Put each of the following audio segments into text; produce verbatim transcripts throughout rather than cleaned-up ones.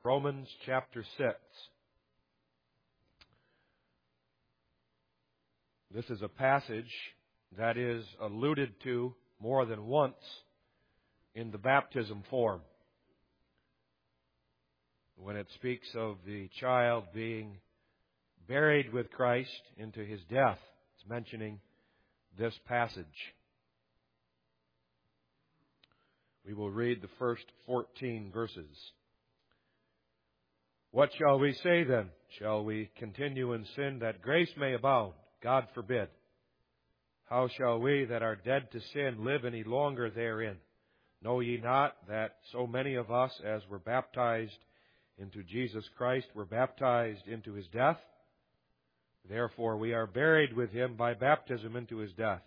Romans chapter six. This is a passage that is alluded to more than once in the baptism form. When it speaks of the child being buried with Christ into his death, it's mentioning this passage. We will read the first fourteen verses. What shall we say then? Shall we continue in sin that grace may abound? God forbid. How shall we that are dead to sin live any longer therein? Know ye not that so many of us as were baptized into Jesus Christ were baptized into his death? Therefore we are buried with him by baptism into his death,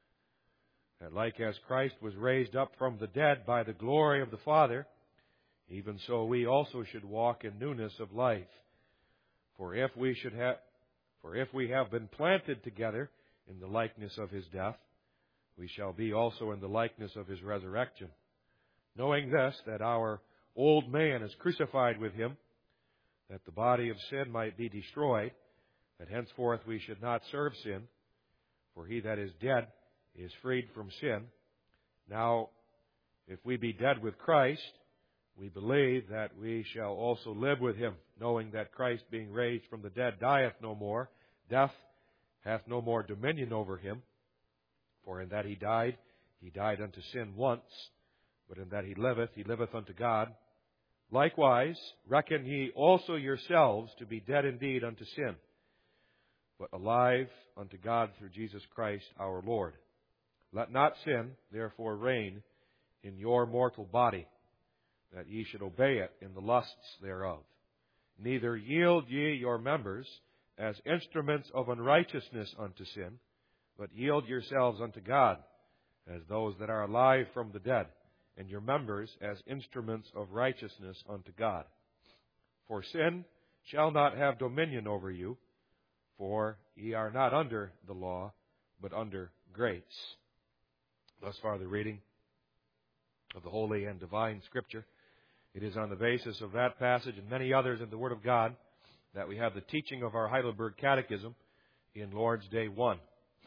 that like as Christ was raised up from the dead by the glory of the Father, even so we also should walk in newness of life. For if we should have, for if we have been planted together in the likeness of his death, we shall be also in the likeness of his resurrection. Knowing this, that our old man is crucified with him, that the body of sin might be destroyed, that henceforth we should not serve sin, for he that is dead is freed from sin. Now, if we be dead with Christ, we believe that we shall also live with him, knowing that Christ, being raised from the dead, dieth no more. Death hath no more dominion over him. For in that he died, he died unto sin once, but in that he liveth, he liveth unto God. Likewise, reckon ye also yourselves to be dead indeed unto sin, but alive unto God through Jesus Christ our Lord. Let not sin, therefore, reign in your mortal body, that ye should obey it in the lusts thereof. Neither yield ye your members as instruments of unrighteousness unto sin, but yield yourselves unto God as those that are alive from the dead, and your members as instruments of righteousness unto God. For sin shall not have dominion over you, for ye are not under the law, but under grace. Thus far the reading of the holy and divine Scripture. It is on the basis of that passage and many others in the Word of God that we have the teaching of our Heidelberg Catechism in Lord's Day one.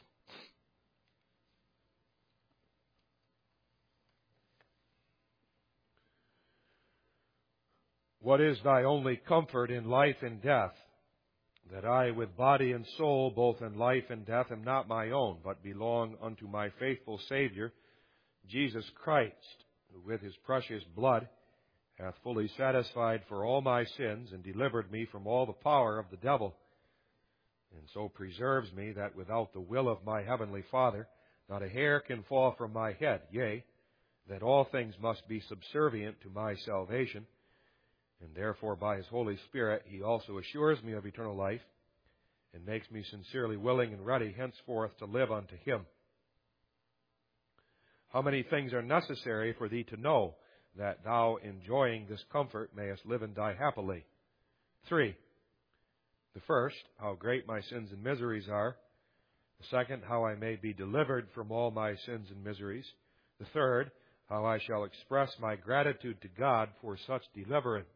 What is thy only comfort in life and death? That I with body and soul, both in life and death, am not my own, but belong unto my faithful Savior, Jesus Christ, who with his precious blood hath fully satisfied for all my sins, and delivered me from all the power of the devil, and so preserves me that without the will of my heavenly Father, not a hair can fall from my head, yea, that all things must be subservient to my salvation. And therefore by his Holy Spirit he also assures me of eternal life, and makes me sincerely willing and ready henceforth to live unto him. How many things are necessary for thee to know, that thou, enjoying this comfort, mayest live and die happily? Three. The first, how great my sins and miseries are. The second, how I may be delivered from all my sins and miseries. The third, how I shall express my gratitude to God for such deliverance.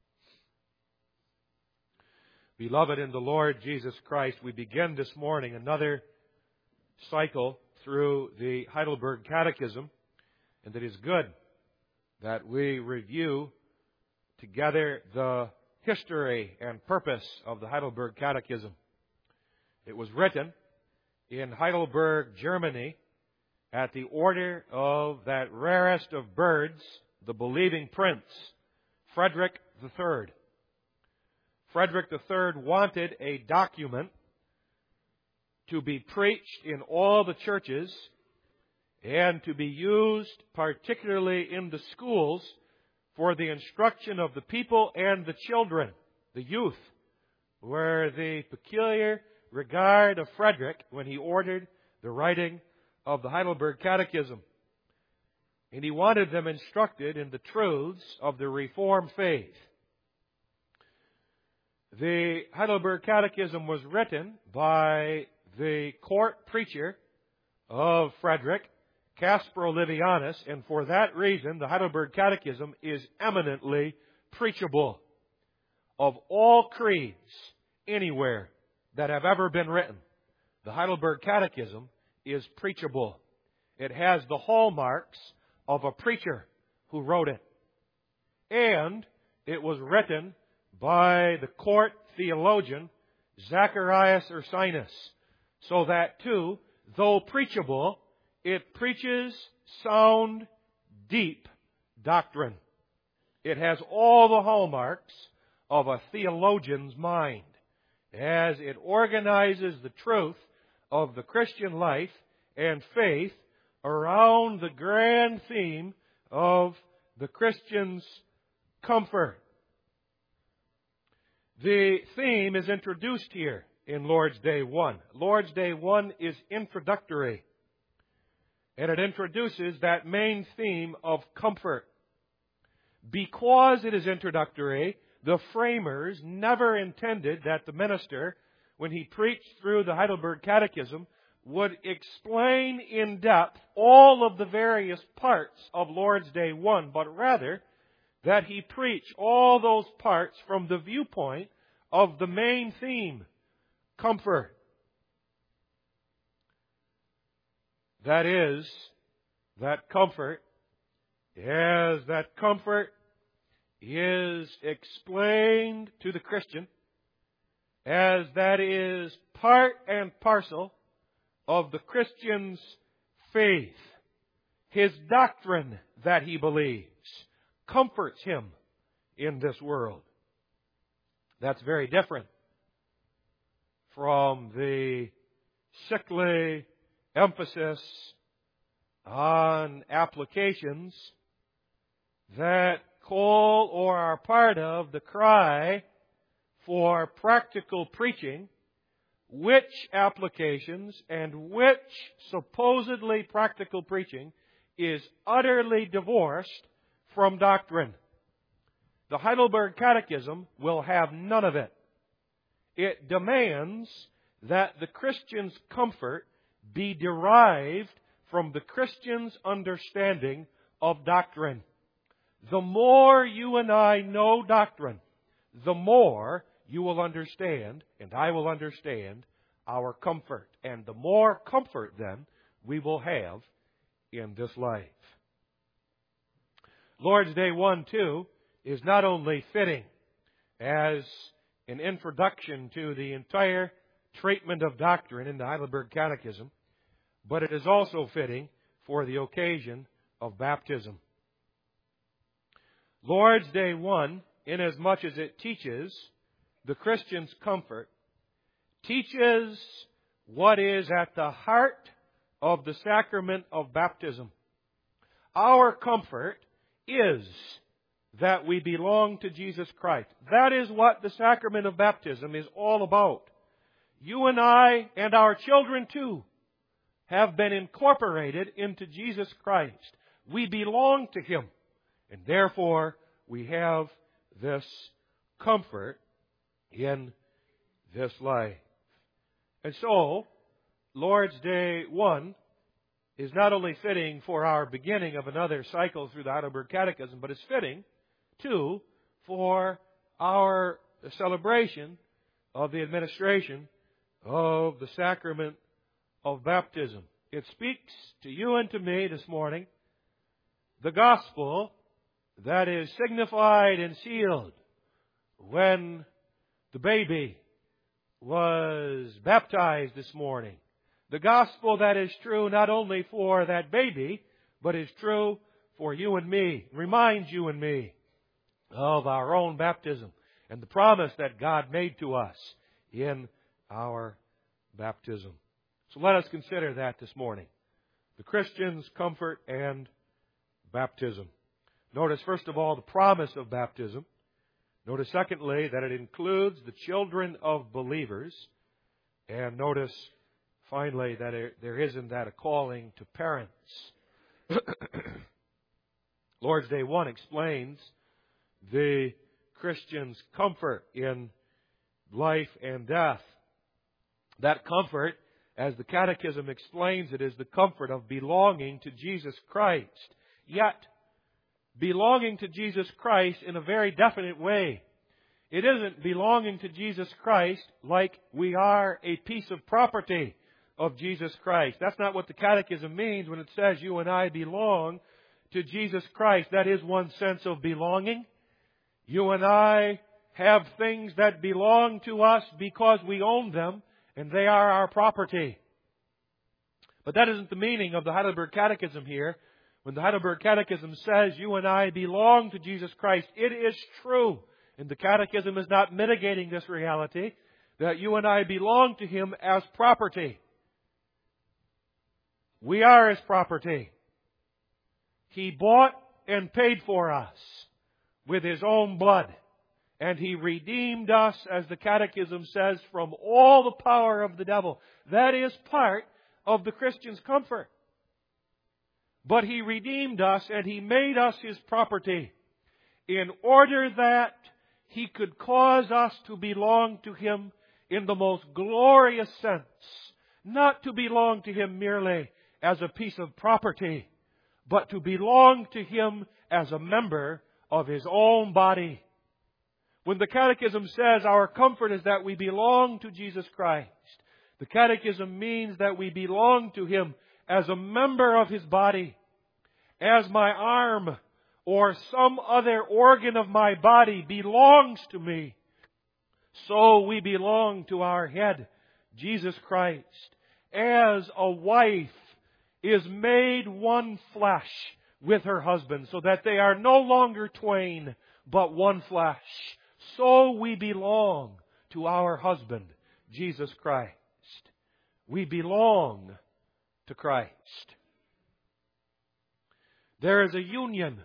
Beloved in the Lord Jesus Christ, we begin this morning another cycle through the Heidelberg Catechism, and it is good that we review together the history and purpose of the Heidelberg Catechism. It was written in Heidelberg, Germany, at the order of that rarest of birds, the believing prince, Frederick the Third. Frederick the Third wanted a document to be preached in all the churches and to be used particularly in the schools for the instruction of the people and the children, the youth, were the peculiar regard of Frederick when he ordered the writing of the Heidelberg Catechism. And he wanted them instructed in the truths of the Reformed faith. The Heidelberg Catechism was written by the court preacher of Frederick, Caspar Olivianus, and for that reason the Heidelberg Catechism is eminently preachable. of all creeds anywhere that have ever been written. The Heidelberg Catechism is preachable. It has the hallmarks of a preacher who wrote it. And it was written by the court theologian Zacharias Ursinus, so that too, though preachable, it preaches sound, deep doctrine. It has all the hallmarks of a theologian's mind as it organizes the truth of the Christian life and faith around the grand theme of the Christian's comfort. The theme is introduced here in Lord's Day one. Lord's Day one is introductory, and it introduces that main theme of comfort. Because it is introductory, the framers never intended that the minister, when he preached through the Heidelberg Catechism, would explain in depth all of the various parts of Lord's Day one, but rather that he preach all those parts from the viewpoint of the main theme, comfort. That is, that comfort, as that comfort is explained to the Christian, as that is part and parcel of the Christian's faith. His doctrine that he believes comforts him in this world. That's very different from the sickly emphasis on applications that call or are part of the cry for practical preaching, which applications and which supposedly practical preaching is utterly divorced from doctrine. The Heidelberg Catechism will have none of it. It demands that the Christian's comfort be derived from the Christian's understanding of doctrine. The more you and I know doctrine, the more you will understand, and I will understand, our comfort. And the more comfort, then, we will have in this life. Lord's Day one, too, is not only fitting as an introduction to the entire treatment of doctrine in the Heidelberg Catechism, but it is also fitting for the occasion of baptism. Lord's Day one, inasmuch as it teaches the Christian's comfort, teaches what is at the heart of the sacrament of baptism. Our comfort is that we belong to Jesus Christ. That is what the sacrament of baptism is all about. You and I, and our children too, have been incorporated into Jesus Christ. We belong to Him, and therefore we have this comfort in this life. And so, Lord's Day one is not only fitting for our beginning of another cycle through the Heidelberg Catechism, but it's fitting, too, for our celebration of the administration of the sacrament of baptism. It speaks to you and to me this morning the gospel that is signified and sealed when the baby was baptized this morning. The gospel that is true not only for that baby, but is true for you and me. Reminds you and me of our own baptism and the promise that God made to us in our baptism. So let us consider that this morning. The Christian's comfort and baptism. Notice, first of all, the promise of baptism. Notice, secondly, that it includes the children of believers. And notice, finally, that there is in that a calling to parents. Lord's Day one explains the Christian's comfort in life and death. That comfort, as the Catechism explains it, is the comfort of belonging to Jesus Christ. Yet, belonging to Jesus Christ in a very definite way. It isn't belonging to Jesus Christ like we are a piece of property of Jesus Christ. That's not what the Catechism means when it says you and I belong to Jesus Christ. That is one sense of belonging. You and I have things that belong to us because we own them, and they are our property. But that isn't the meaning of the Heidelberg Catechism here. When the Heidelberg Catechism says you and I belong to Jesus Christ, it is true. And the Catechism is not mitigating this reality, that you and I belong to Him as property. We are His property. He bought and paid for us with His own blood. And He redeemed us, as the Catechism says, from all the power of the devil. That is part of the Christian's comfort. But He redeemed us and He made us His property in order that He could cause us to belong to Him in the most glorious sense. Not to belong to Him merely as a piece of property, but to belong to Him as a member of His own body. When the Catechism says our comfort is that we belong to Jesus Christ, the Catechism means that we belong to Him as a member of His body. As my arm or some other organ of my body belongs to me, so we belong to our head, Jesus Christ. As a wife is made one flesh with her husband, so that they are no longer twain, but one flesh, so we belong to our husband, Jesus Christ. We belong to Christ. There is a union,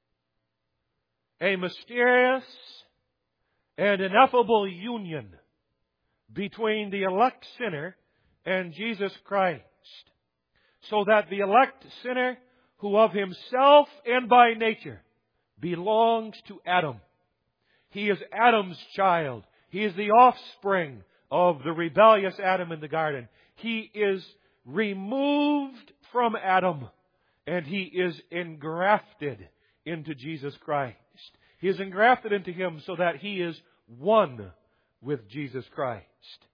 a mysterious and ineffable union between the elect sinner and Jesus Christ, so that the elect sinner, who of himself and by nature belongs to Adam. He is Adam's child. He is the offspring of the rebellious Adam in the garden. He is removed from Adam, and he is engrafted into Jesus Christ. He is engrafted into Him so that he is one with Jesus Christ.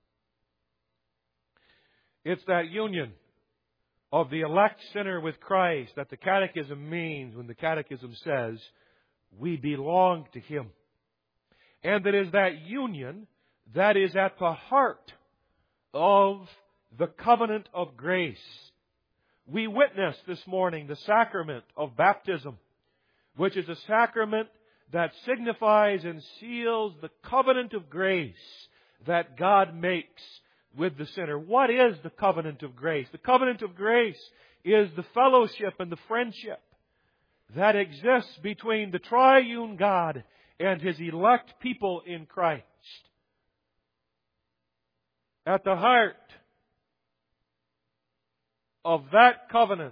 It's that union of the elect sinner with Christ that the Catechism means when the Catechism says we belong to Him. And it is that union that is at the heart of the covenant of grace. We witnessed this morning the sacrament of baptism, which is a sacrament that signifies and seals the covenant of grace that God makes with the sinner. What is the covenant of grace? The covenant of grace is the fellowship and the friendship that exists between the triune God and His elect people in Christ. At the heart of that covenant,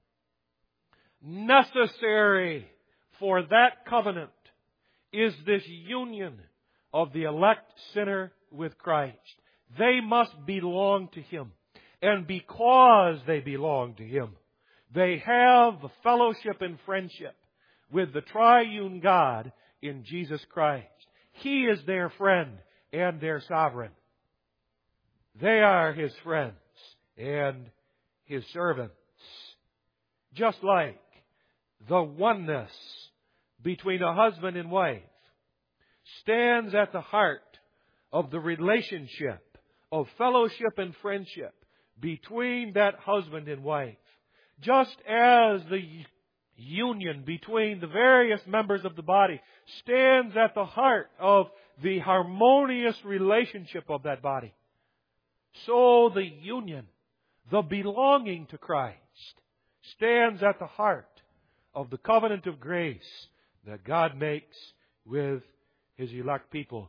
necessary for that covenant, is this union of the elect sinner with Christ. They must belong to Him. And because they belong to Him, they have the fellowship and friendship with the triune God in Jesus Christ. He is their friend and their sovereign. They are His friends and His servants. Just like the oneness between a husband and wife stands at the heart of the relationship of fellowship and friendship between that husband and wife. Just as the union between the various members of the body stands at the heart of the harmonious relationship of that body, so the union, the belonging to Christ, stands at the heart of the covenant of grace that God makes with His elect people.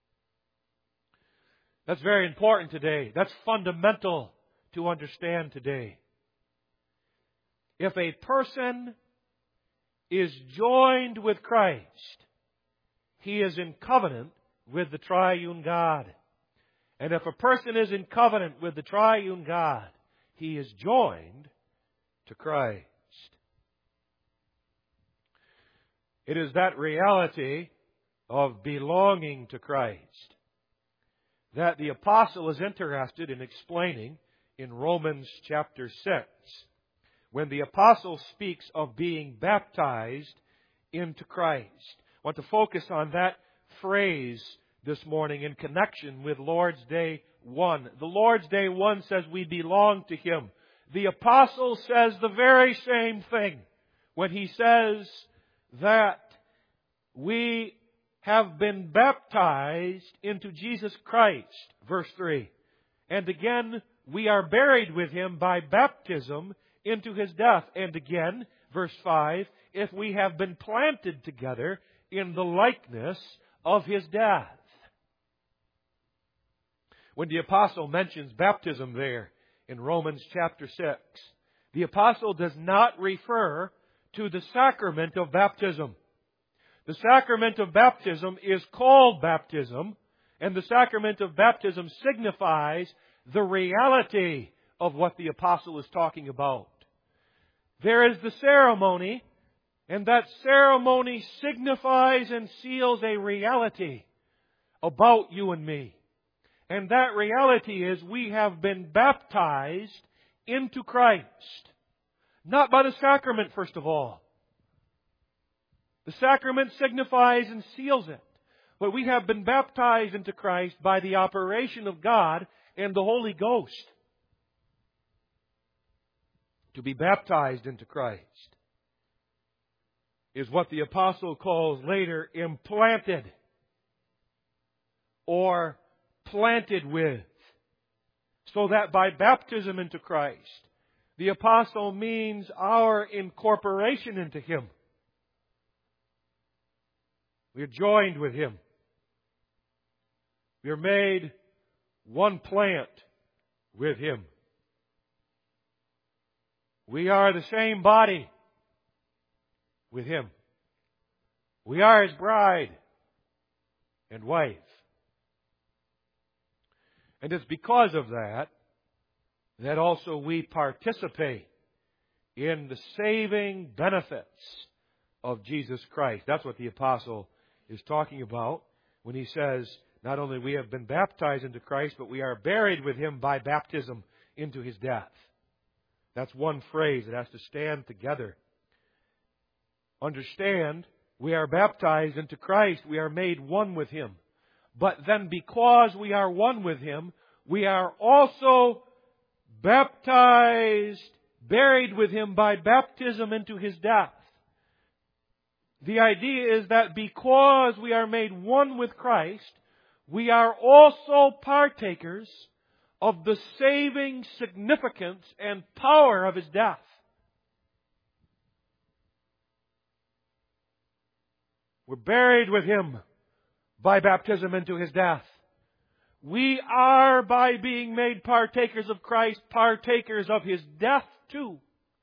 That's very important today. That's fundamental to understand today. If a person is joined with Christ, he is in covenant with the triune God. And if a person is in covenant with the triune God, he is joined to Christ. It is that reality of belonging to Christ that the apostle is interested in explaining in Romans chapter six, when the apostle speaks of being baptized into Christ. I want to focus on that phrase this morning in connection with Lord's Day one. The Lord's Day one says we belong to Him. The apostle says the very same thing when he says that we have been baptized into Jesus Christ, verse three. And again, we are buried with Him by baptism into His death. And again, verse five, if we have been planted together in the likeness of His death. When the apostle mentions baptism there in Romans chapter six, the apostle does not refer to the sacrament of baptism. The sacrament of baptism is called baptism, and the sacrament of baptism signifies the reality of what the apostle is talking about. There is the ceremony, and that ceremony signifies and seals a reality about you and me. And that reality is we have been baptized into Christ. Not by the sacrament, first of all. The sacrament signifies and seals it. But we have been baptized into Christ by the operation of God and the Holy Ghost. To be baptized into Christ is what the apostle calls later implanted or planted with. So that by baptism into Christ, the apostle means our incorporation into Him. We are joined with Him. We are made one plant with Him. We are the same body with Him. We are His bride and wife. And it's because of that that also we participate in the saving benefits of Jesus Christ. That's what the apostle is talking about when he says, not only we have been baptized into Christ, but we are buried with Him by baptism into His death. That's one phrase that has to stand together. Understand, we are baptized into Christ. We are made one with Him. But then because we are one with Him, we are also baptized, buried with Him by baptism into His death. The idea is that because we are made one with Christ, we are also partakers of the saving significance and power of His death. We're buried with Him by baptism into His death. We are, by being made partakers of Christ, partakers of His death too.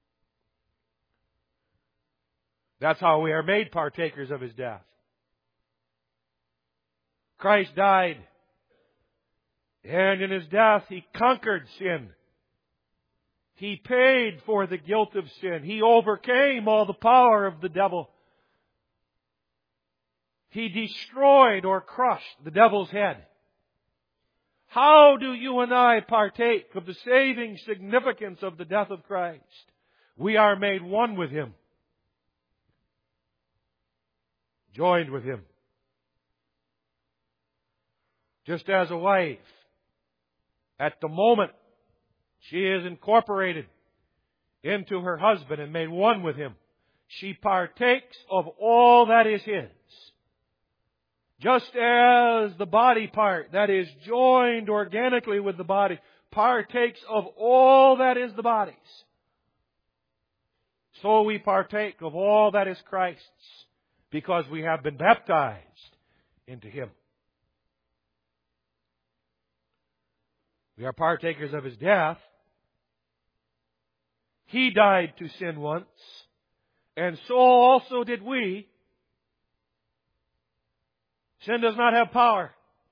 That's how we are made partakers of His death. Christ died, and in His death He conquered sin. He paid for the guilt of sin. He overcame all the power of the devil. He destroyed or crushed the devil's head. How do you and I partake of the saving significance of the death of Christ? We are made one with Him. Joined with Him. Just as a wife, at the moment she is incorporated into her husband and made one with him, she partakes of all that is his. Just as the body part that is joined organically with the body partakes of all that is the body's, so we partake of all that is Christ's, because we have been baptized into Him. We are partakers of His death. He died to sin once, and so also did we. Sin does not have power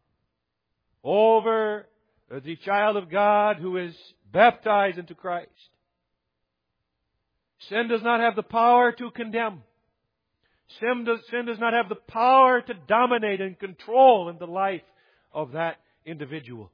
over the child of God who is baptized into Christ. Sin does not have the power to condemn. Sin does, sin does not have the power to dominate and control in the life of that individual.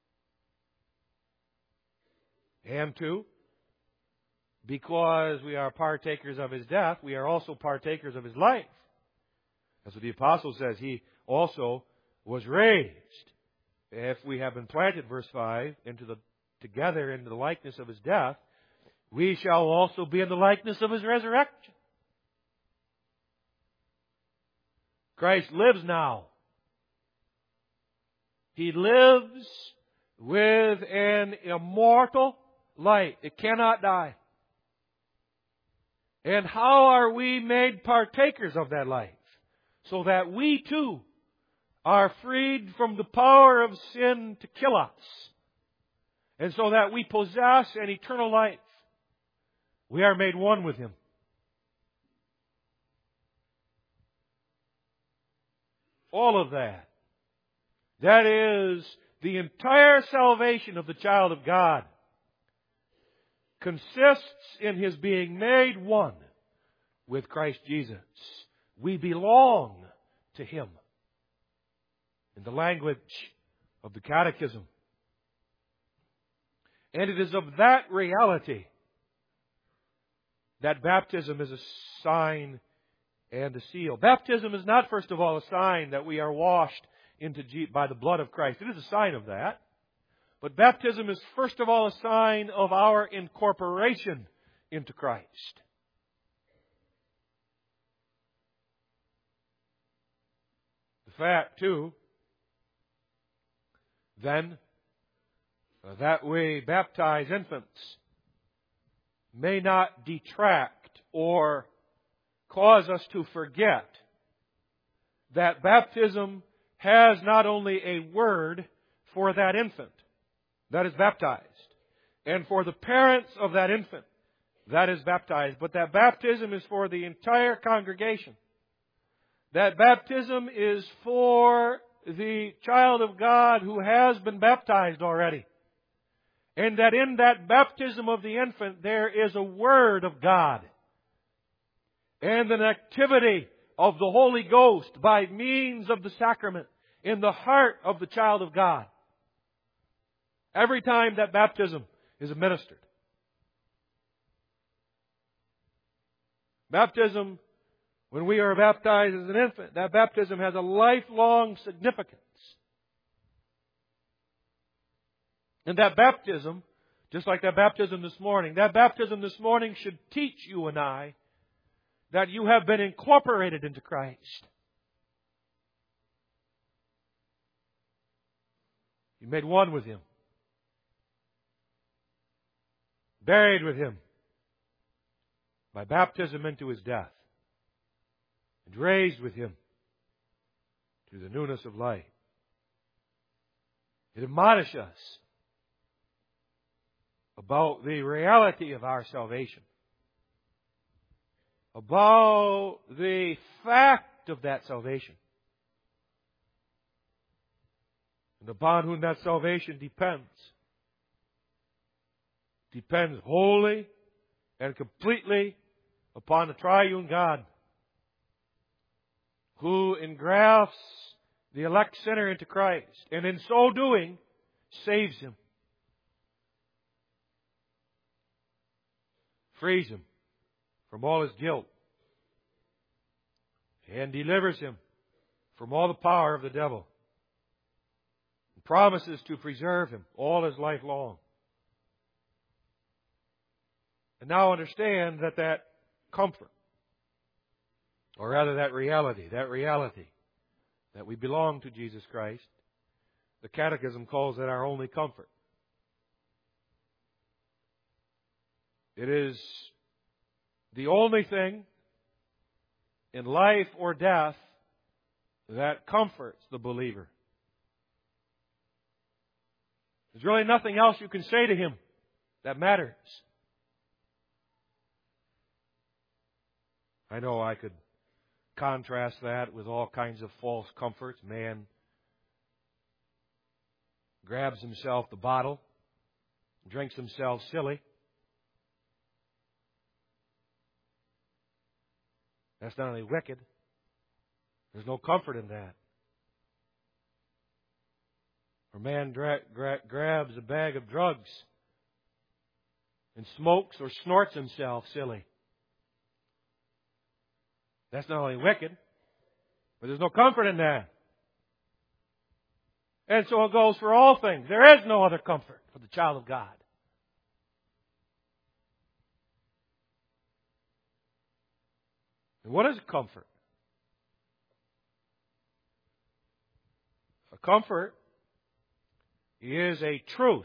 And two, because we are partakers of His death, we are also partakers of His life. That's what the apostle says. He also was raised. If we have been planted, verse five, into the together into the likeness of His death, we shall also be in the likeness of His resurrection. Christ lives now. He lives with an immortal light. It cannot die. And how are we made partakers of that life? So that we too are freed from the power of sin to kill us. And so that we possess an eternal life. We are made one with Him. All of that. That is the entire salvation of the child of God. Consists in his being made one with Christ Jesus. We belong to Him. In the language of the Catechism. And it is of that reality that baptism is a sign and a seal. Baptism is not, first of all, a sign that we are washed into G- by the blood of Christ. It is a sign of that. But baptism is, first of all, a sign of our incorporation into Christ. The fact, too, then, uh, that we baptize infants may not detract or cause us to forget that baptism has not only a word for that infant that is baptized, and for the parents of that infant that is baptized, but that baptism is for the entire congregation. That baptism is for the child of God who has been baptized already. And that in that baptism of the infant there is a word of God. And an activity of the Holy Ghost by means of the sacrament in the heart of the child of God. Every time that baptism is administered. Baptism, when we are baptized as an infant, that baptism has a lifelong significance. And that baptism, just like that baptism this morning, that baptism this morning should teach you and I that you have been incorporated into Christ. You made one with Him. Buried with Him by baptism into His death. And raised with Him to the newness of life. It admonishes us about the reality of our salvation. About the fact of that salvation. And upon whom that salvation depends. Depends wholly and completely upon the triune God, who engrafts the elect sinner into Christ, and in so doing, saves him. Frees him from all his guilt. And delivers him from all the power of the devil. And promises to preserve him all his life long. And now understand that that comfort, or rather that reality, that reality that we belong to Jesus Christ, the Catechism calls it our only comfort. It is the only thing in life or death that comforts the believer. There's really nothing else you can say to him that matters. I know I could contrast that with all kinds of false comforts. Man grabs himself the bottle, drinks himself silly. That's not only wicked, there's no comfort in that. Or man dra- gra- grabs a bag of drugs and smokes or snorts himself silly. That's not only wicked, but there's no comfort in that. And so it goes for all things. There is no other comfort for the child of God. And what is a comfort? A comfort is a truth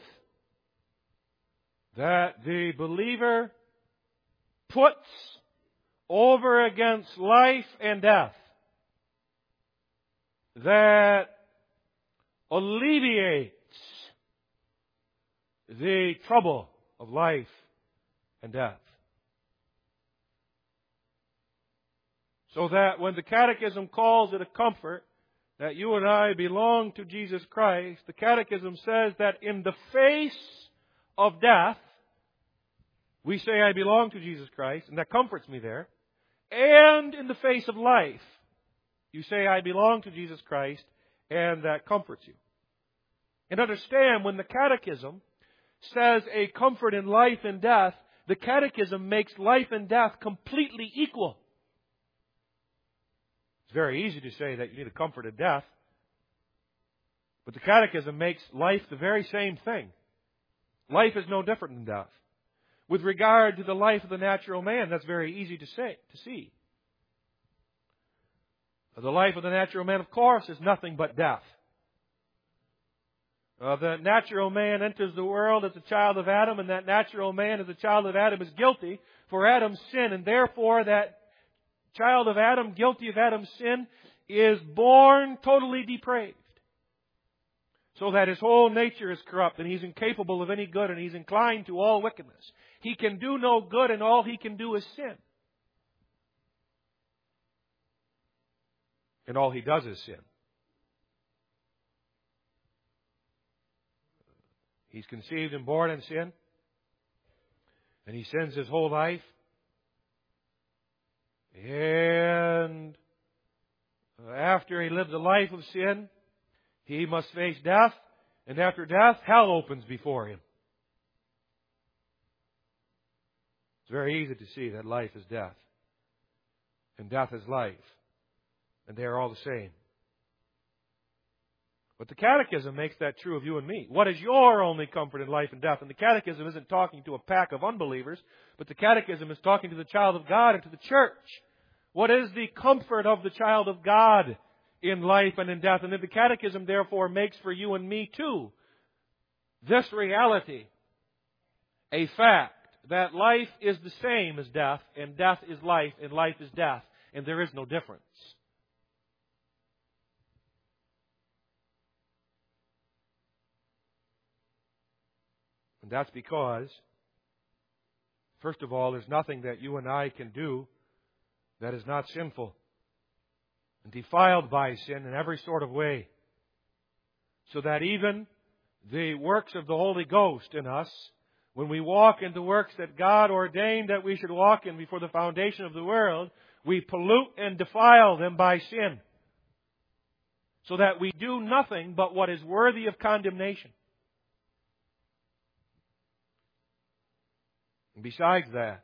that the believer puts over against life and death, that alleviates the trouble of life and death. So that when the Catechism calls it a comfort that you and I belong to Jesus Christ, the Catechism says that in the face of death, we say, I belong to Jesus Christ, and that comforts me there. And in the face of life, you say, I belong to Jesus Christ, and that comforts you. And understand, when the Catechism says a comfort in life and death, the Catechism makes life and death completely equal. It's very easy to say that you need a comfort in death, but the Catechism makes life the very same thing. Life is no different than death. With regard to the life of the natural man, that's very easy to say, to see. The life of the natural man, of course, is nothing but death. Uh, the natural man enters the world as a child of Adam, and that natural man as a child of Adam is guilty for Adam's sin, and therefore that child of Adam, guilty of Adam's sin, is born totally depraved. So that his whole nature is corrupt, and he's incapable of any good, and he's inclined to all wickedness. He can do no good, and all he can do is sin. And all he does is sin. He's conceived and born in sin, and he sins his whole life. And after he lives a life of sin, he must face death, and after death, hell opens before him. It's very easy to see that life is death, and death is life, and they are all the same. But the Catechism makes that true of you and me. What is your only comfort in life and death? And the Catechism isn't talking to a pack of unbelievers, but the Catechism is talking to the child of God and to the church. What is the comfort of the child of God in life and in death? And then the Catechism, therefore, makes for you and me, too, this reality, a fact, that life is the same as death, and death is life, and life is death, and there is no difference. And that's because, first of all, there's nothing that you and I can do that is not sinful and defiled by sin in every sort of way. So that even the works of the Holy Ghost in us, when we walk into works that God ordained that we should walk in before the foundation of the world, we pollute and defile them by sin. So that we do nothing but what is worthy of condemnation. And besides that,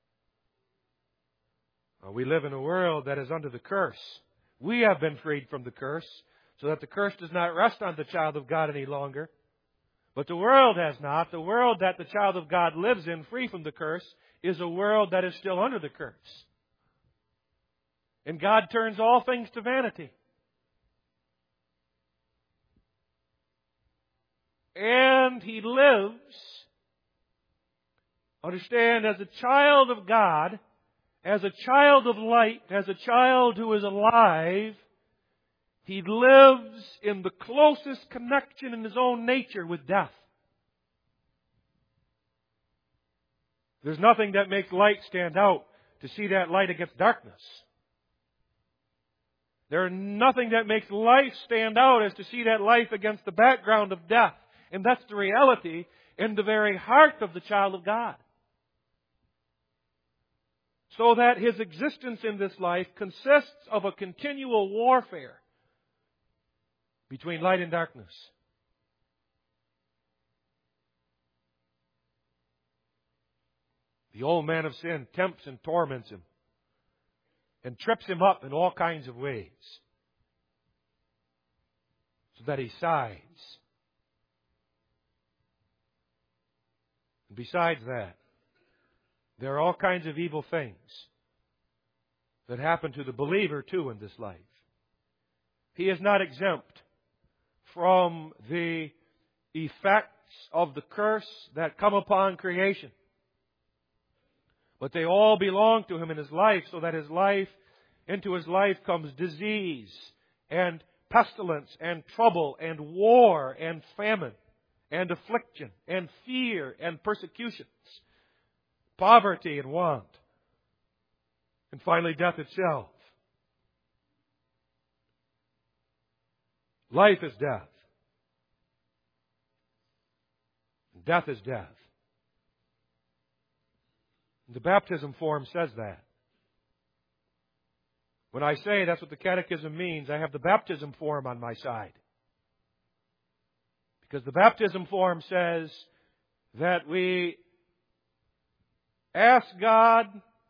we live in a world that is under the curse. We have been freed from the curse, so that the curse does not rest on the child of God any longer. But the world has not. The world that the child of God lives in, free from the curse, is a world that is still under the curse. And God turns all things to vanity. And He lives, understand, as a child of God, as a child of light, as a child who is alive. He lives in the closest connection in his own nature with death. There's nothing that makes light stand out to see that light against darkness. There's nothing that makes life stand out as to see that life against the background of death. And that's the reality in the very heart of the child of God. So that his existence in this life consists of a continual warfare between light and darkness. The old man of sin tempts and torments him and trips him up in all kinds of ways so that he sighs. And besides that, there are all kinds of evil things that happen to the believer too in this life. He is not exempt from the effects of the curse that come upon creation. But they all belong to him in his life, so that his life, into his life comes disease and pestilence and trouble and war and famine and affliction and fear and persecutions, poverty and want, and finally death itself. Life is death. Death is death. The baptism form says that. When I say that's what the catechism means, I have the baptism form on my side. Because the baptism form says that we ask God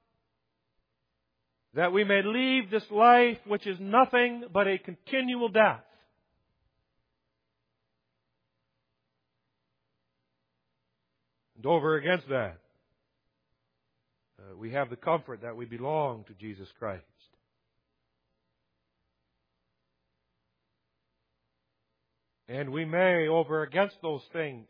that we may leave this life which is nothing but a continual death. And over against that, uh, we have the comfort that we belong to Jesus Christ. And we may, over against those things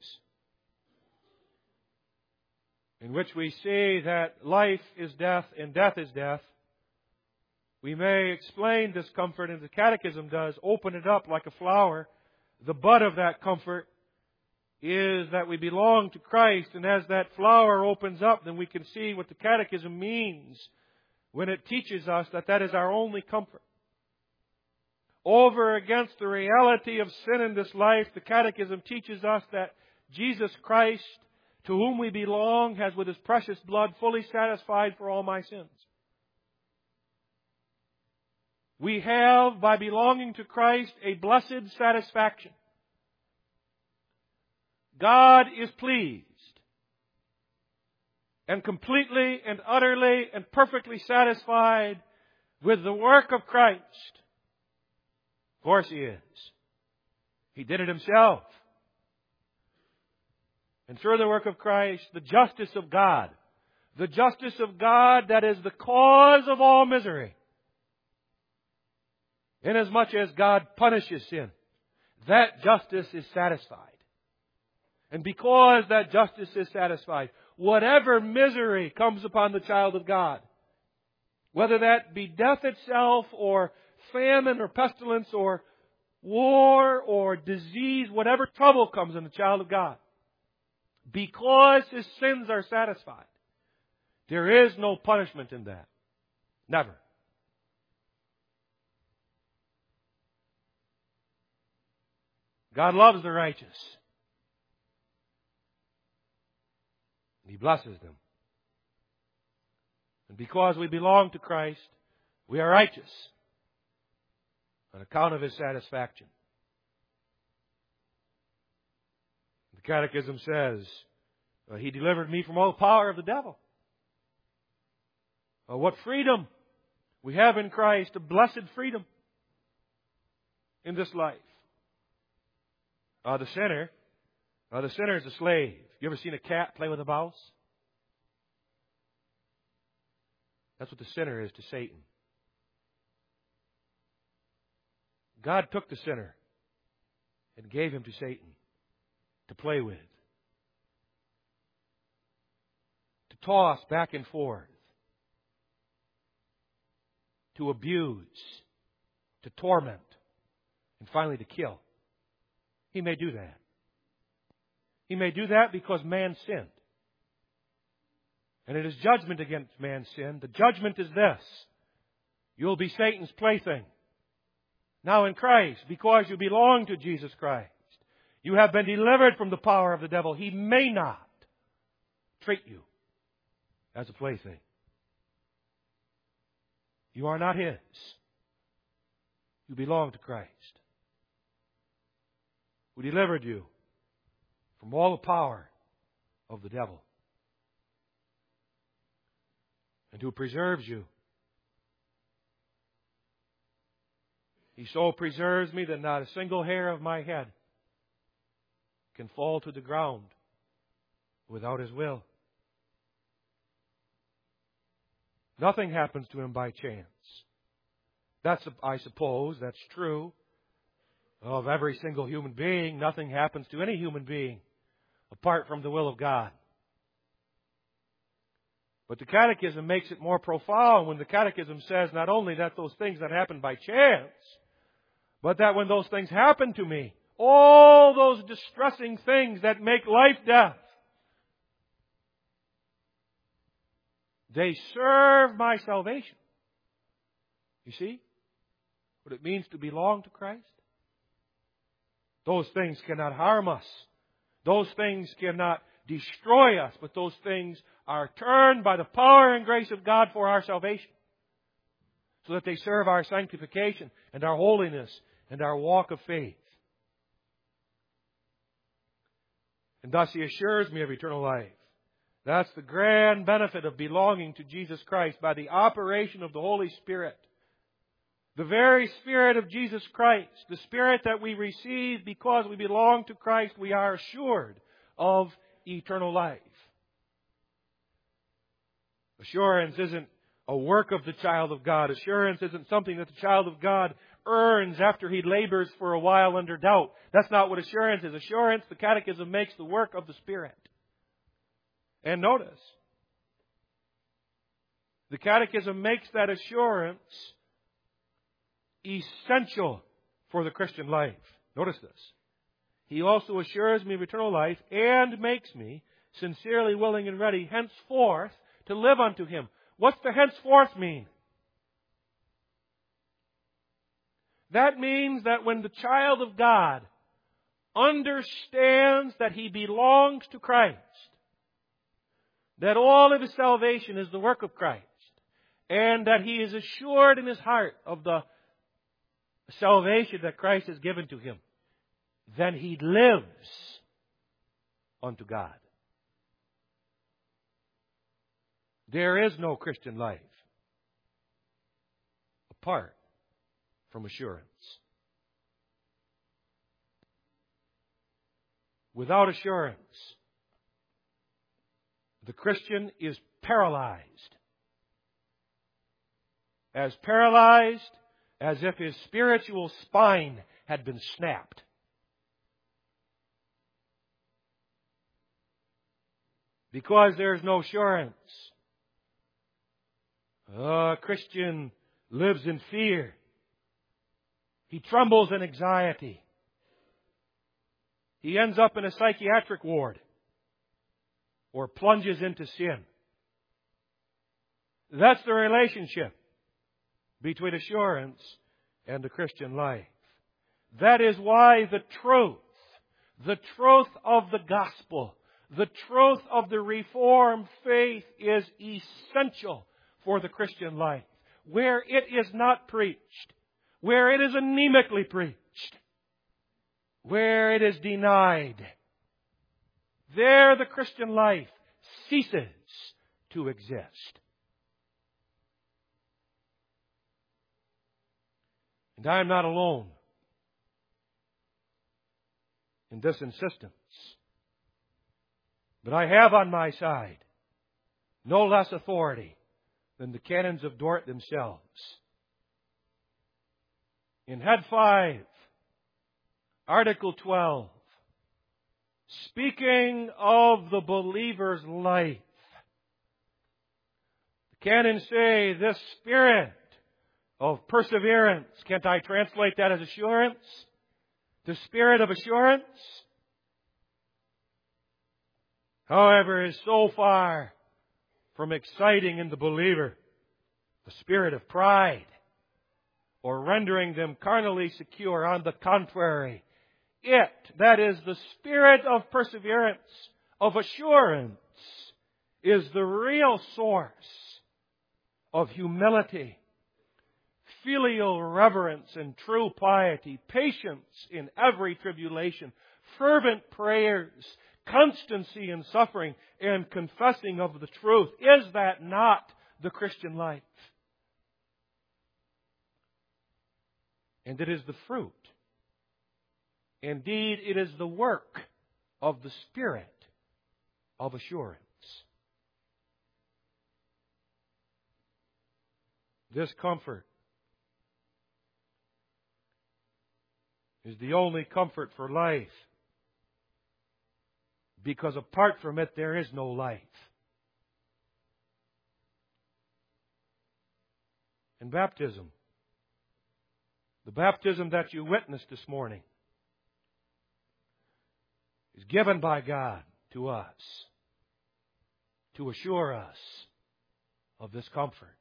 in which we see that life is death and death is death, we may explain this comfort, and the Catechism does, open it up like a flower. The bud of that comfort is that we belong to Christ, and as that flower opens up, then we can see what the Catechism means when it teaches us that that is our only comfort. Over against the reality of sin in this life, the Catechism teaches us that Jesus Christ, to whom we belong, has with His precious blood fully satisfied for all my sins. We have, by belonging to Christ, a blessed satisfaction. God is pleased and completely and utterly and perfectly satisfied with the work of Christ. Of course He is. He did it Himself. And through the work of Christ, the justice of God, the justice of God that is the cause of all misery, inasmuch as God punishes sin, that justice is satisfied. And because that justice is satisfied, whatever misery comes upon the child of God, whether that be death itself or famine or pestilence or war or disease, whatever trouble comes on the child of God, because his sins are satisfied, there is no punishment in that. Never. God loves the righteous. He blesses them. And because we belong to Christ, we are righteous on account of His satisfaction. The Catechism says, uh, He delivered me from all the power of the devil. Uh, what freedom we have in Christ, a blessed freedom in this life. Uh, the sinner, uh, the sinner is a slave. You ever seen a cat play with a mouse? That's what the sinner is to Satan. God took the sinner and gave him to Satan to play with, to toss back and forth, to abuse, to torment, and finally to kill. He may do that. He may do that because man sinned. And it is judgment against man's sin. The judgment is this: you'll be Satan's plaything. Now in Christ, because you belong to Jesus Christ, you have been delivered from the power of the devil. He may not treat you as a plaything. You are not His. You belong to Christ, who delivered you from all the power of the devil, and who preserves you. He so preserves me that not a single hair of my head can fall to the ground without His will. Nothing happens to Him by chance. That's, I suppose, that's true of every single human being. Nothing happens to any human being apart from the will of God. But the Catechism makes it more profound when the Catechism says not only that those things that happen by chance, but that when those things happen to me, all those distressing things that make life death, they serve my salvation. You see what it means to belong to Christ? Those things cannot harm us. Those things cannot destroy us, but those things are turned by the power and grace of God for our salvation, so that they serve our sanctification and our holiness and our walk of faith. And thus He assures me of eternal life. That's the grand benefit of belonging to Jesus Christ by the operation of the Holy Spirit. The very Spirit of Jesus Christ, the Spirit that we receive because we belong to Christ, we are assured of eternal life. Assurance isn't a work of the child of God. Assurance isn't something that the child of God earns after he labors for a while under doubt. That's not what assurance is. Assurance, the Catechism makes the work of the Spirit. And notice, the Catechism makes that assurance essential for the Christian life. Notice this. He also assures me of eternal life and makes me sincerely willing and ready henceforth to live unto Him. What's the henceforth mean? That means that when the child of God understands that he belongs to Christ, that all of his salvation is the work of Christ, and that he is assured in his heart of the salvation that Christ has given to him, then he lives unto God. There is no Christian life apart from assurance. Without assurance, the Christian is paralyzed. As paralyzed as if his spiritual spine had been snapped. Because there's no assurance. A Christian lives in fear. He trembles in anxiety. He ends up in a psychiatric ward or plunges into sin. That's the relationship between assurance and the Christian life. That is why the truth, the truth of the gospel, the truth of the Reformed faith is essential for the Christian life. Where it is not preached, where it is anemically preached, where it is denied, there the Christian life ceases to exist. And I am not alone in this insistence. But I have on my side no less authority than the canons of Dort themselves. In Head five, Article twelve, speaking of the believer's life, the canons say this spirit of perseverance, can't I translate that as assurance? The spirit of assurance, however, is so far from exciting in the believer the spirit of pride or rendering them carnally secure. On the contrary, it, that is the spirit of perseverance, of assurance, is the real source of humility filial reverence and true piety, patience in every tribulation, fervent prayers, constancy in suffering, and confessing of the truth. Is that not the Christian life? And it is the fruit. Indeed, it is the work of the Spirit of assurance. This comfort is the only comfort for life, because apart from it there is no life. And baptism, the baptism that you witnessed this morning, is given by God to us to assure us of this comfort.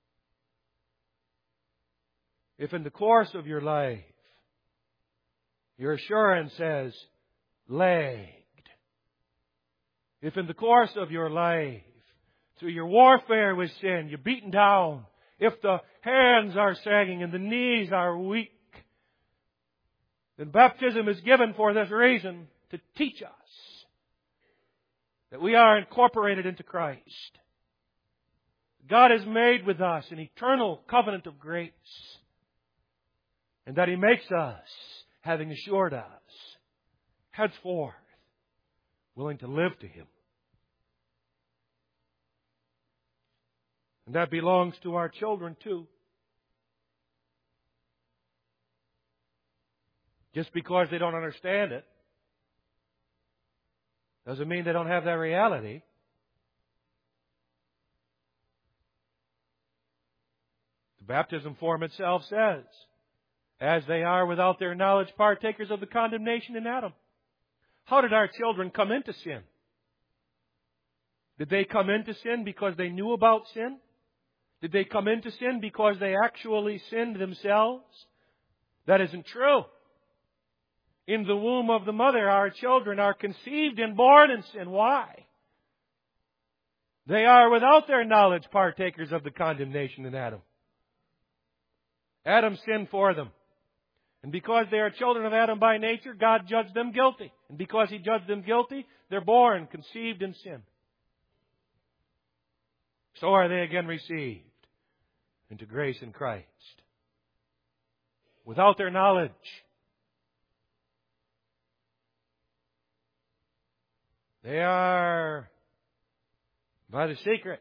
If in the course of your life your assurance has lagged, if in the course of your life through your warfare with sin you're beaten down, if the hands are sagging and the knees are weak, then baptism is given for this reason, to teach us that we are incorporated into Christ. God has made with us an eternal covenant of grace, and that He makes us, having assured us, henceforth willing to live to Him. And that belongs to our children too. Just because they don't understand it doesn't mean they don't have that reality. The baptism form itself says, as they are without their knowledge partakers of the condemnation in Adam. How did our children come into sin? Did they come into sin because they knew about sin? Did they come into sin because they actually sinned themselves? That isn't true. In the womb of the mother, our children are conceived and born in sin. Why? They are without their knowledge partakers of the condemnation in Adam. Adam sinned for them. And because they are children of Adam by nature, God judged them guilty. And because He judged them guilty, they're born, conceived in sin. So are they again received into grace in Christ. Without their knowledge, they are, by the secret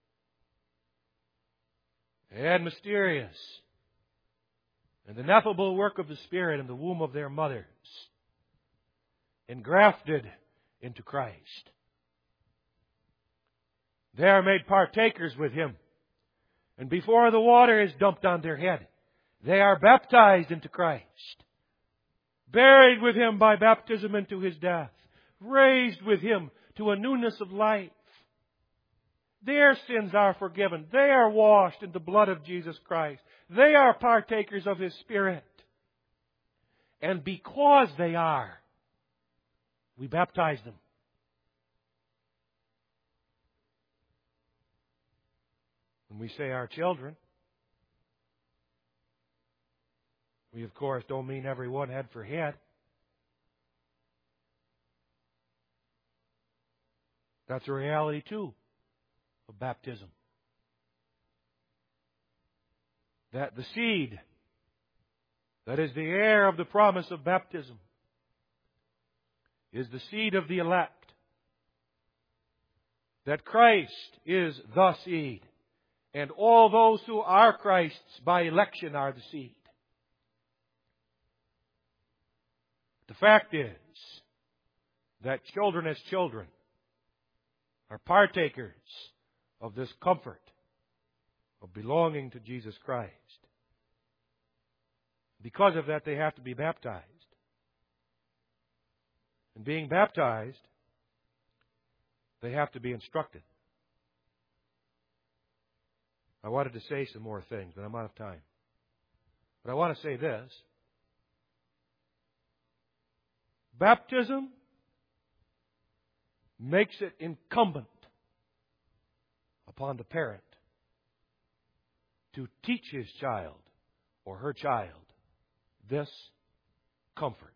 and mysterious and ineffable work of the Spirit in the womb of their mothers, engrafted into Christ. They are made partakers with Him. And before the water is dumped on their head, they are baptized into Christ, buried with Him by baptism into His death, raised with Him to a newness of life. Their sins are forgiven. They are washed in the blood of Jesus Christ. They are partakers of His Spirit. And because they are, we baptize them. When we say our children, we of course don't mean everyone head for head. That's a reality too of baptism. That the seed that is the heir of the promise of baptism is the seed of the elect. That Christ is the seed. And all those who are Christ's by election are the seed. The fact is that children as children are partakers of this comfort of belonging to Jesus Christ. Because of that, they have to be baptized. And being baptized, they have to be instructed. I wanted to say some more things, but I'm out of time. But I want to say this. Baptism makes it incumbent upon the parent to teach his child or her child this comfort.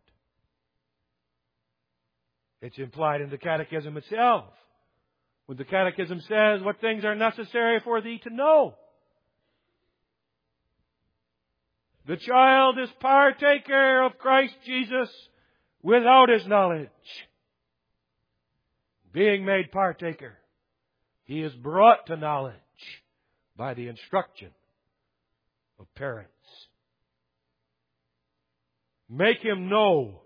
It's implied in the Catechism itself, when the Catechism says what things are necessary for thee to know. The child is partaker of Christ Jesus without his knowledge. Being made partaker, he is brought to knowledge by the instruction of parents. Make him know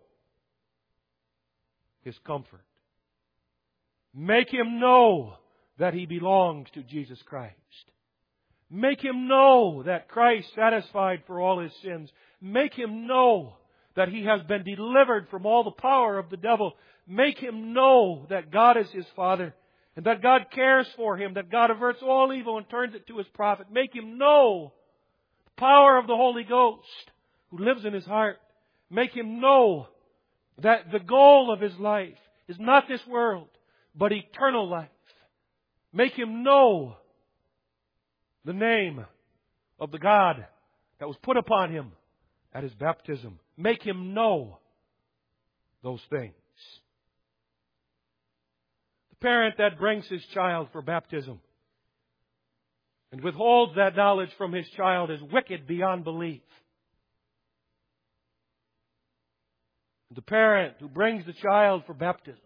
his comfort. Make him know that he belongs to Jesus Christ. Make him know that Christ satisfied for all his sins. Make him know that he has been delivered from all the power of the devil. Make him know that God is his Father and that God cares for him, that God averts all evil and turns it to his profit. Make him know the power of the Holy Ghost who lives in his heart. Make him know that the goal of his life is not this world, but eternal life. Make him know the name of the God that was put upon him at his baptism. Make him know those things. The parent that brings his child for baptism and withholds that knowledge from his child is wicked beyond belief. The parent who brings the child for baptism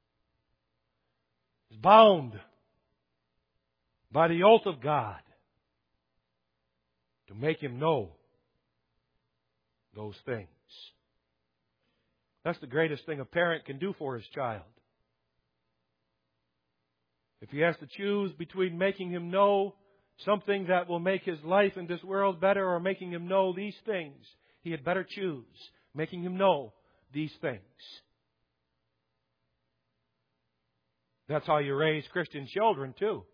is bound by the oath of God to make him know those things. That's the greatest thing a parent can do for his child. If he has to choose between making him know something that will make his life in this world better or making him know these things, he had better choose making him know these things. That's how you raise Christian children too.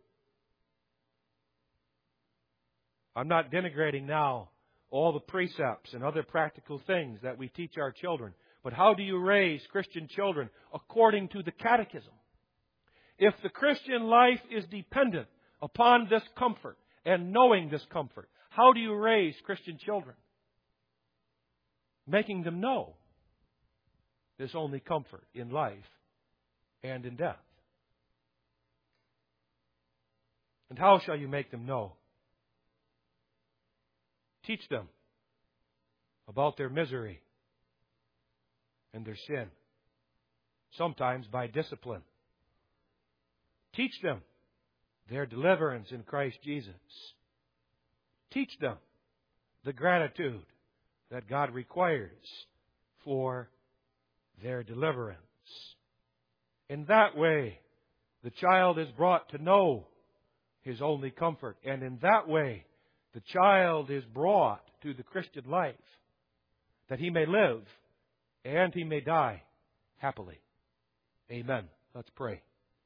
I'm not denigrating now all the precepts and other practical things that we teach our children. But how do you raise Christian children? According to the Catechism. If the Christian life is dependent upon this comfort and knowing this comfort, how do you raise Christian children? Making them know this only comfort in life and in death. And how shall you make them know? Teach them about their misery and their sin, sometimes by discipline. Teach them their deliverance in Christ Jesus. Teach them the gratitude that God requires for their deliverance. In that way, the child is brought to know his only comfort. And in that way, the child is brought to the Christian life, that he may live and he may die happily. Amen. Let's pray.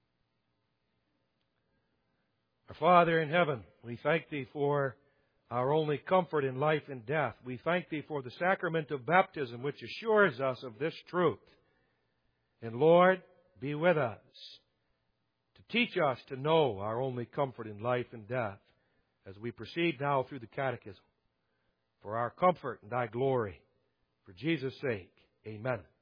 Our Father in heaven, we thank Thee for our only comfort in life and death. We thank Thee for the sacrament of baptism, which assures us of this truth. And Lord, be with us to teach us to know our only comfort in life and death as we proceed now through the Catechism. For our comfort and Thy glory. For Jesus' sake, amen.